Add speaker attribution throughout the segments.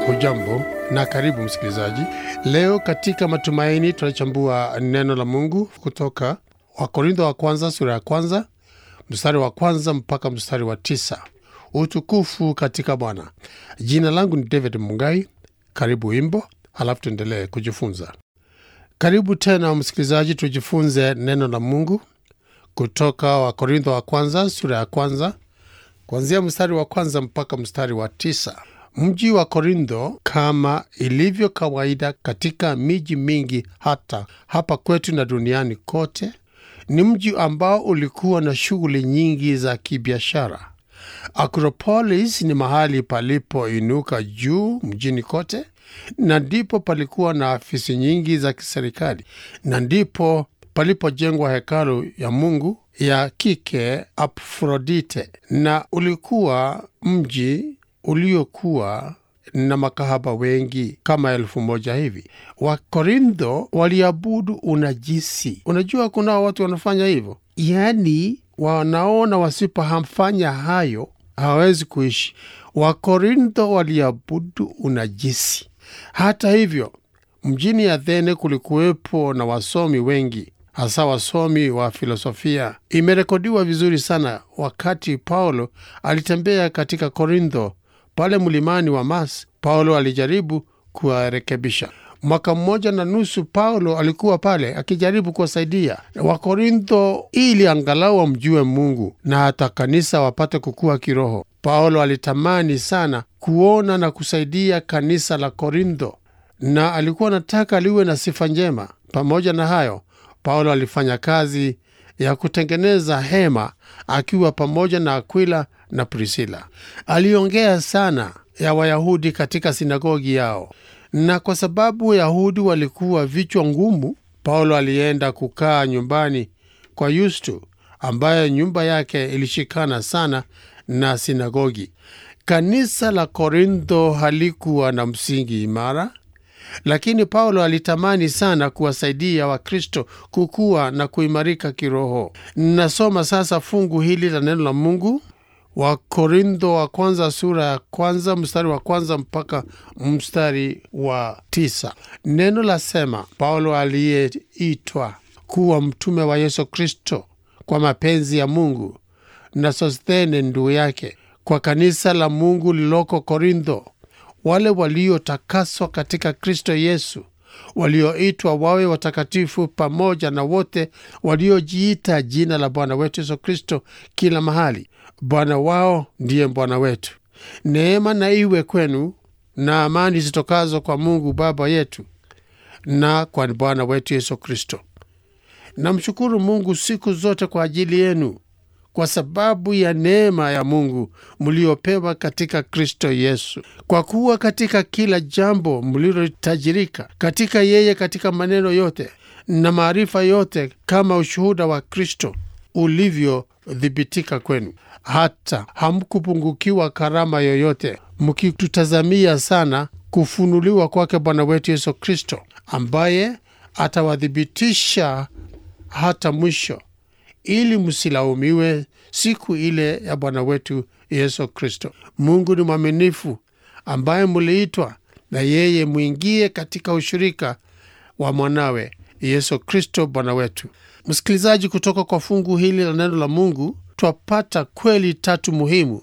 Speaker 1: Hujambo na karibu msikilizaji. Leo katika matumaini tunachambua neno la Mungu kutoka Wakorintho wa kwanza sura ya kwanza mstari wa kwanza mpaka mstari wa 9. Utukufu katika Bwana. Jina langu ni David Mungai. Karibu wimbo, halafu tuendelee kujifunza. Karibu tena msikilizaji, tujifunze neno la Mungu kutoka Wakorintho wa kwanza sura ya kwanza kuanzia mstari wa kwanza mpaka mstari wa 9. Mji wa Korintho, kama ilivyo kawaida katika miji mingi hata hapa kwetu na duniani kote, ni mji ambao ulikuwa na shughuli nyingi za kibiashara. Akropolis ni mahali palipoinuka juu mjini kote, na ndipo palikuwa na afisi nyingi za kiserikali, na ndipo palipojengwa hekalu ya Mungu ya kike Aphrodite, na ulikuwa mji uliokuwa na makahaba wengi kama 1,000 hivi. Wakorintho waliabudu unajisi. Unajua kuna watu wanafanya hivyo, yaani wanaona wasipofanya hayo hawezi kuishi. Wakorintho waliabudu unajisi. Hata hivyo, mjini Athene kulikuwepo na wasomi wengi, hasa wasomi wa filosofia. Imerekodiwa vizuri sana wakati Paulo alitembea katika Korintho pale mlimani wa Mars. Paulo alijaribu kuwarekebisha. 1.5 mwaka Paulo alikuwa pale akijaribu kuwasaidia Wakorintho ili angalau wamjue Mungu na hata kanisa wapate kukua kiroho. Paulo alitamani sana kuona na kusaidia kanisa la Korintho, na alikuwa anataka liwe na sifa njema. Pamoja na hayo, Paulo alifanya kazi ya kutengeneza hema akiwa pamoja na Aquila na Priscilla. Aliongea sana ya Wayahudi katika sinagogi yao, na kwa sababu Wayahudi walikuwa vichwa ngumu, Paulo alienda kukaa nyumbani kwa Yusto, ambaye nyumba yake ilishikana sana na sinagogi. Kanisa la Korintho halikuwa na msingi imara, lakini Paulo alitamani sana kuwasaidia Wakristo kukua na kuimarika kiroho. Nasoma sasa fungu hili la neno la Mungu, Wakorintho wa kwanza sura ya kwanza mstari wa kwanza mpaka mstari wa 9. Neno lasema, Paulo aliyeitwa kuwa mtume wa Yesu Kristo kwa mapenzi ya Mungu, na Sosthene ndugu yake, kwa kanisa la Mungu liloko Korintho, wale waliotakaswa katika Kristo Yesu, walioitwa wawe watakatifu, pamoja na wote waliojiita jina la Bwana wetu Yesu Kristo kila mahali. Bwana wao ndiye Bwana wetu. Neema na iwe kwenu na amani zitokazo kwa Mungu Baba yetu na kwa Bwana wetu Yesu Kristo. Namshukuru Mungu siku zote kwa ajili yenu, kwa sababu ya neema ya Mungu mliopewa katika Kristo Yesu, kwa kuwa katika kila jambo mlilotajirika katika yeye, katika maneno yote na maarifa yote, kama ushuhuda wa Kristo ulivyothibitika kwenu, hata hamkupungukiwa karama yoyote, mkitutazamia sana kufunuliwa kwake Bwana wetu Yesu Kristo, ambaye atawadhibitisha hata mwisho, ili msilaumiwe siku ile ya Bwana wetu Yesu Kristo. Mungu ni mwaminifu, ambaye mliitwa na yeye muingie katika ushirika wa mwanawe Yesu Kristo Bwana wetu. Msikilizaji, kutoka kwa fungu hili la neno la Mungu twapata kweli 3 muhimu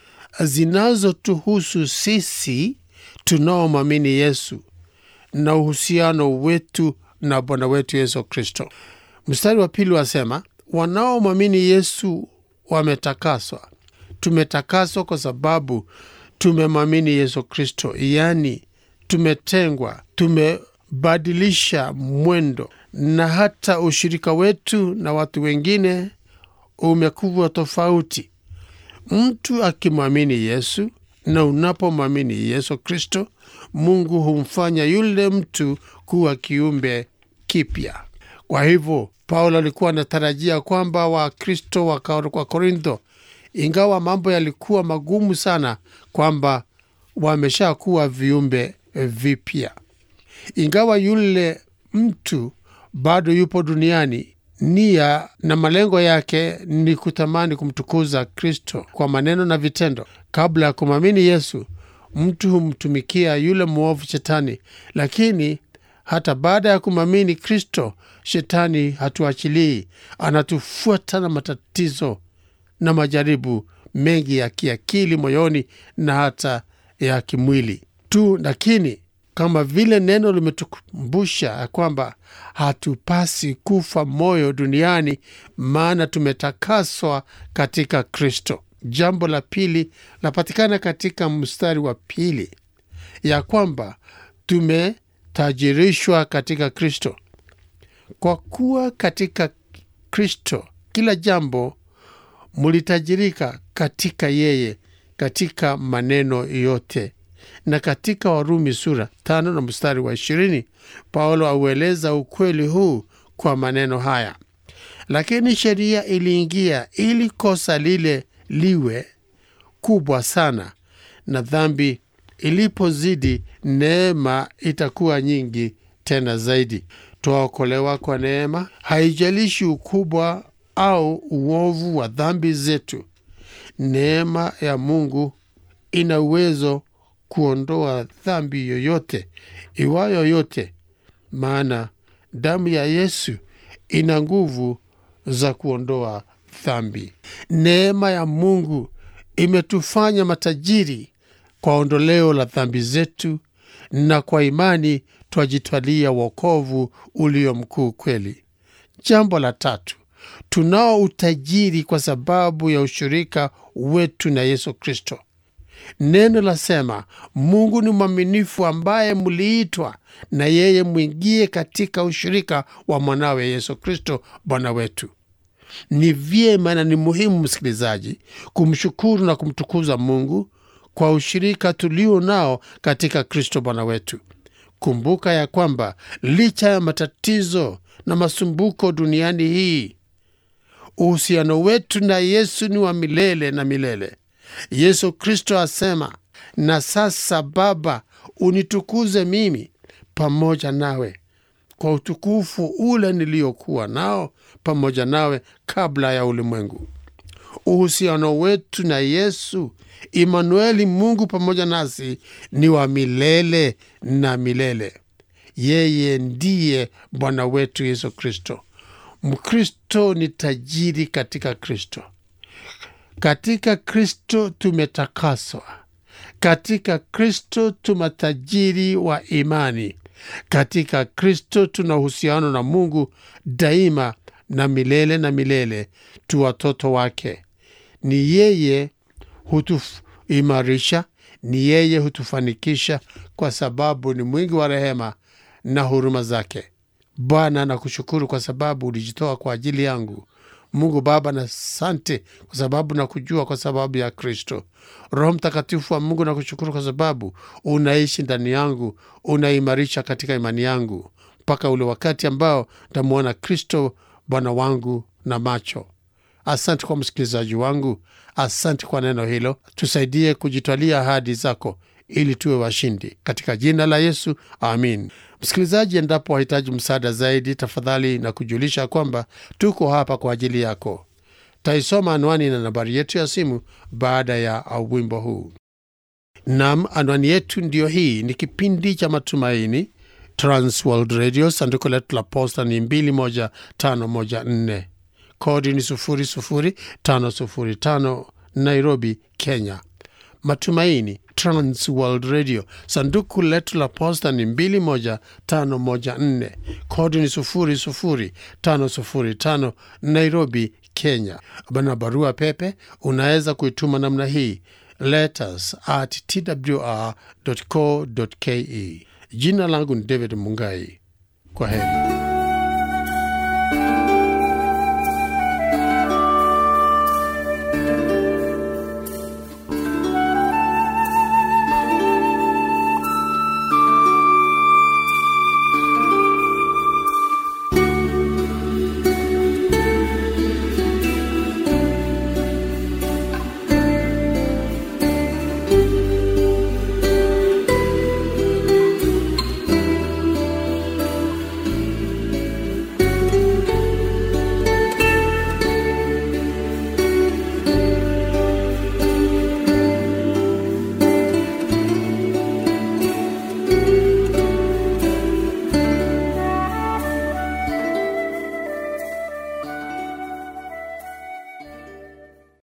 Speaker 1: zinazotuhusu sisi tunaomwamini Yesu na uhusiano wetu na Bwana wetu Yesu Kristo. Mstari wa 2 wasema, wanaomwamini Yesu wametakaswa. Tumetakaswa kwa sababu tumemwamini Yesu Kristo, yani tumetengwa, tumebadilisha mwendo, na hata ushirika wetu na watu wengine umekuwa tofauti. Mtu akimwamini Yesu, na unapomwamini Yesu Kristo, Mungu humfanya yule mtu kuwa kiumbe kipya. Kwa hivyo Paulo alikuwa anatarajia kwamba Wakristo wa Korintho, ingawa mambo yalikuwa magumu sana, kwamba wameshakuwa viumbe vipya. Ingawa yule mtu bado yupo duniani, nia na malengo yake ni kutamani kumtukuza Kristo kwa maneno na vitendo. Kabla ya kumwamini Yesu, mtu humtumikia yule mwovu Shetani, lakini hata baada ya kumamini Kristo, Shetani hatuachilii, anatufuata na matatizo na majaribu mengi ya kiakili, moyoni na hata ya kimwili tu. Lakini kama vile neno limetukumbusha kwamba hatupasi kufa moyo duniani, maana tumetakaswa katika Kristo. Jambo la pili lapatikana katika mstari wa 2, ya kwamba tumetajirishwa katika Kristo. Kwa kuwa katika Kristo kila jambo mulitajirika katika yeye, katika maneno yote. Na katika Warumi sura 5 na mstari wa 20, Paulo aueleza ukweli huu kwa maneno haya: lakini sheria iliingia ili kosa lile liwe kubwa sana, na dhambi ilipozidi, neema itakuwa nyingi tena zaidi. Twaokolewa kwa neema, haijalishi ukubwa au uovu wa dhambi zetu. Neema ya Mungu ina uwezo kuondoa dhambi yoyote, iwayo yote, maana damu ya Yesu ina nguvu za kuondoa dhambi. Neema ya Mungu imetufanya matajiri kwa ondoleo la dhambi zetu, na kwa imani twajitwalia wokovu ulio mkuu kweli. Jambo la tatu, tunao utajiri kwa sababu ya ushirika wetu na Yesu Kristo. Neno lasema, Mungu ni mwaminifu, ambaye mliitwa na yeye mwingie katika ushirika wa mwanawe Yesu Kristo Bwana wetu. Ni vyema na ni muhimu, msikilizaji, kumshukuru na kumtukuza Mungu kwa ushirika tulio nao katika Kristo Bwana wetu. Kumbuka ya kwamba licha ya matatizo na masumbuko duniani hii, uhusiano wetu na Yesu ni wa milele na milele. Yesu Kristo asema, na sasa Baba, unitukuze mimi pamoja nawe kwa utukufu ule niliokuwa nao pamoja nawe kabla ya ulimwengu. Uhusiano wetu na Yesu Imanueli, Mungu pamoja nasi, ni wa milele na milele. Yeye ndiye Bwana wetu Yesu Kristo. Mkristo ni tajiri katika Kristo. Katika Kristo tumetakaswa. Katika Kristo tumatajiri wa imani. Katika Kristo tuna uhusiano na Mungu daima na milele, tu watoto wake. Ni yeye hutuimarisha, ni yeye hutufanikisha, kwa sababu ni mwingi wa rehema na huruma zake. Bwana, nakushukuru kwa sababu ulijitoa kwa ajili yangu. Mungu Baba, na asante kwa sababu nakujua kwa sababu ya Kristo. Roho Mtakatifu wa Mungu, nakushukuru kwa sababu unaishi ndani yangu, unaimarisha katika imani yangu mpaka ule wakati ambao nitamuona Kristo Bwana wangu na macho. Asante kwa msikilizaji wangu, asante kwa neno hilo. Tusaidie kujitwalia ahadi zako ili tuwe washindi, katika jina la Yesu, amin. Msikilizaji, endapo wahitaji msaada zaidi, tafadhali na kujulisha kwamba tuko hapa kwa ajili yako. Taisoma anwani na nambari yetu ya simu baada ya wimbo huu. Naam, anwani yetu ndio hii. Ni kipindi cha Matumaini, Transworld Radio, sanduku letu la posta ni 21514, kodi ni 00505, Nairobi, Kenya. Matumaini, Transworld Radio, sanduku letu la posta ni 21514, kodi ni 00505, Nairobi, Kenya. Bana barua pepe unaweza kuituma namna hii: letters@twr.co.ke. Jina langu ni David Mungai. Kwa heri.